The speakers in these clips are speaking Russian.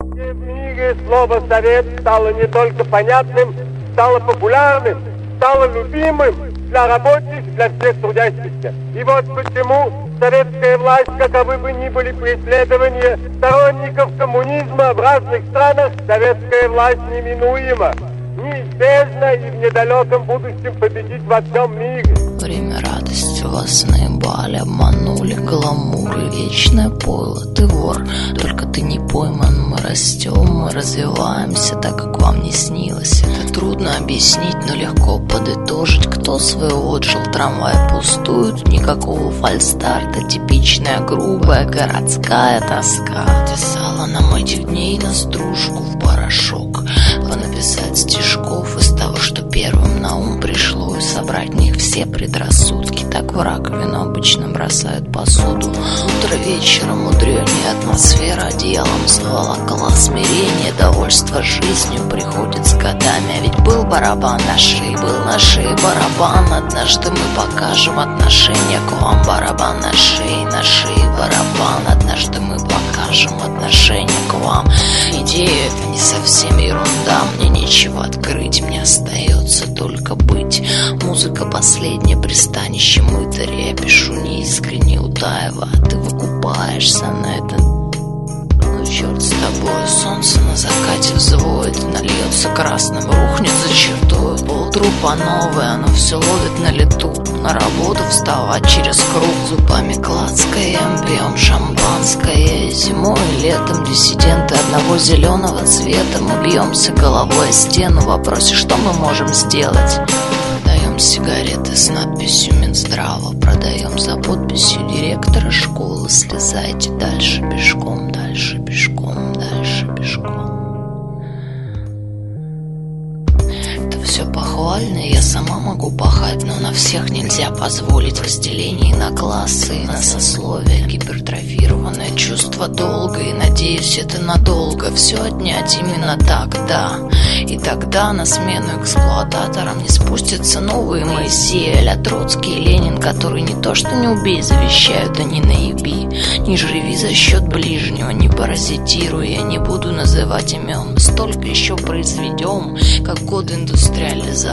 В мире слово «совет» стало не только понятным, стало популярным, стало любимым для рабочих, для всех трудящихся. И вот почему советская власть, каковы бы ни были преследования сторонников коммунизма в разных странах, советская власть неминуема, неизбежна и в недалеком будущем победит во всем мире. Время радости вас наебали, обманули, гламур и вечное пойло. Ты вор, только ты не пойман. Мы растем, мы развиваемся так, как вам не снилось. Это трудно объяснить, но легко подытожить. Кто свое отжил, трамваи пустуют, никакого фальстарта. Типичная грубая городская тоска. Тесала нам этих дней на стружку в порошок. Понаписать стишков из того, что первым на ум пришло, и собрать в них все предрассудки. Так в раковину обычно бросают посуду. Утро вечера мудренее, атмосфера одеялом заволокла. Смирение, довольство жизнью приходит с годами. А ведь был барабан на шее, был на шее барабан. Однажды мы покажем отношение к вам. Барабан на шее барабан. Однажды мы покажем отношение к вам. Идея — это не совсем ерунда. Мне нечего открыть, мне остается только быть. Музыка — последнее пристанище мытаря. Я пишу неискренне, утаева, а ты выкупаешься на это. Ну черт с тобой, солнце на закате взвоет, нальется красным, рухнет за чертой. Полтру по новой, оно все ловит на лету. На работу вставать через круг, зубами клацкаем, пьем шампанское. Зимой и летом диссиденты одного зеленого цвета. Мы бьемся головой о стену в вопросе, что мы можем сделать. Продаем сигареты с надписью Минздрава, продаем за подписью директора школы. Слезайте дальше пешком, дальше пешком, дальше пешком. Все похвально, я сама могу пахать, но на всех нельзя позволить разделение на классы, на сословия, гипертрофированное чувство долга. И надеюсь, это надолго все отнять именно так, да. И тогда на смену эксплуататорам не спустятся новые Моисеи а-ля Троцкий и Ленин, которые не то что не убей завещают, а не наеби. Не живи за счет ближнего, не паразитируй, я не буду называть имен. Столько еще произведем, как годы индустриализации.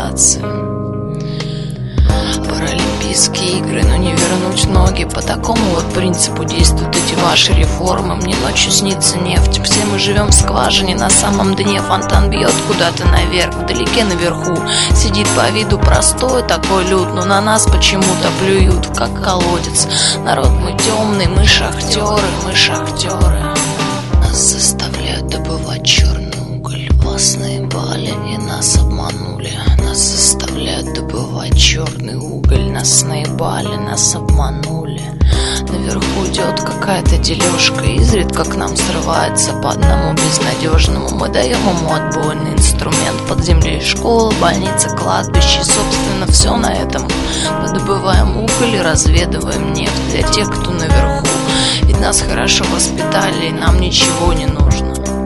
Паралимпийские игры, но не вернуть ноги. По такому вот принципу действуют эти ваши реформы. Мне ночью снится нефть. Все мы живем в скважине на самом дне. Фонтан бьет куда-то наверх. Вдалеке наверху сидит по виду простой такой люд, но на нас почему-то плюют, как колодец. Народ мы темный, мы шахтеры, мы шахтеры. Нас заставляют добывать черный уголь. Вас наебали и нас обманули. Нас заставляют добывать черный уголь. Нас наебали, нас обманули. Наверху идет какая-то дележка. Изредка к нам срывается по одному безнадежному. Мы даем ему отбойный инструмент. Под землей школа, больница, кладбище. И, собственно, все на этом. Мы добываем уголь и разведываем нефть для тех, кто наверху. Ведь нас хорошо воспитали, и нам ничего не нужно.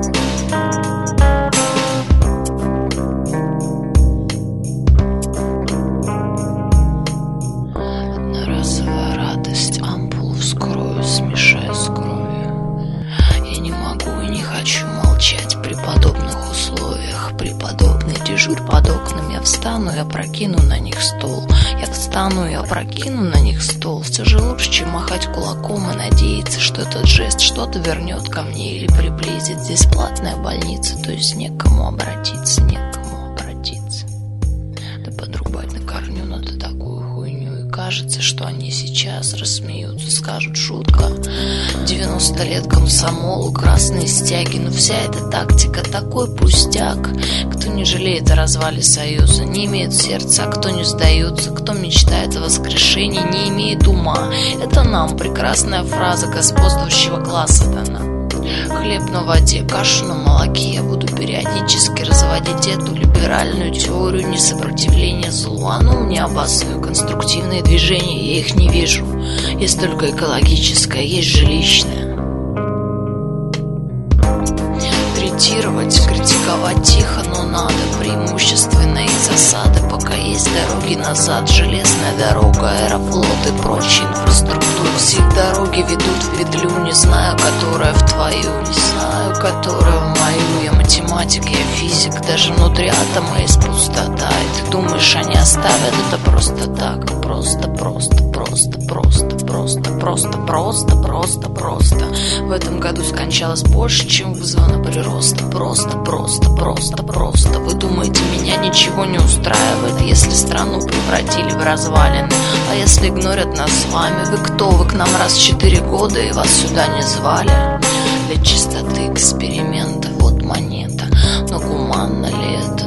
Смешаю с кровью. Я не могу и не хочу молчать при подобных условиях. Преподобный дежурь под окнами. Я встану и опрокину на них стол. Я встану и опрокину на них стол. Все же лучше, чем махать кулаком и надеяться, что этот жест что-то вернет ко мне или приблизит. Здесь платная больница, то есть некому обратиться, некому обратиться. Да подрубать на корню надо такую хуйню. И кажется, что они сейчас рассмеются, скажут: шутка. 90 лет комсомолу, красные стяги. Но вся эта тактика такой пустяк. Кто не жалеет о развале Союза, не имеет сердца, кто не сдается, кто мечтает о воскрешении, не имеет ума. Это нам прекрасная фраза господствующего класса дана. Хлеб на воде, кашу на молоке. Я буду периодически разводить эту либеральную теорию несопротивления злу. А ну мне обоссую конструктивные движения, я их не вижу. Есть только экологическое, есть жилищное. Третировать, критиковать тихо, но надо. Преимущественные засады, пока есть дороги назад. Железная дорога, аэрофлот и прочая инфраструктура. Все дороги ведут в петлю, не знаю, которая в твою, не знаю, которая в мою. математик, я физик. Даже внутри атома есть пустота. И ты думаешь, они оставят это просто так? Просто. В этом году скончалось больше, чем вызвано прироста. Просто. Вы думаете, меня ничего не устраивает, если страну превратили в развалины? А если игнорят нас с вами? Вы кто? Вы к нам раз в 4 года и вас сюда не звали? Для чистоты эксперимента вот монета. Но гуманно ли это?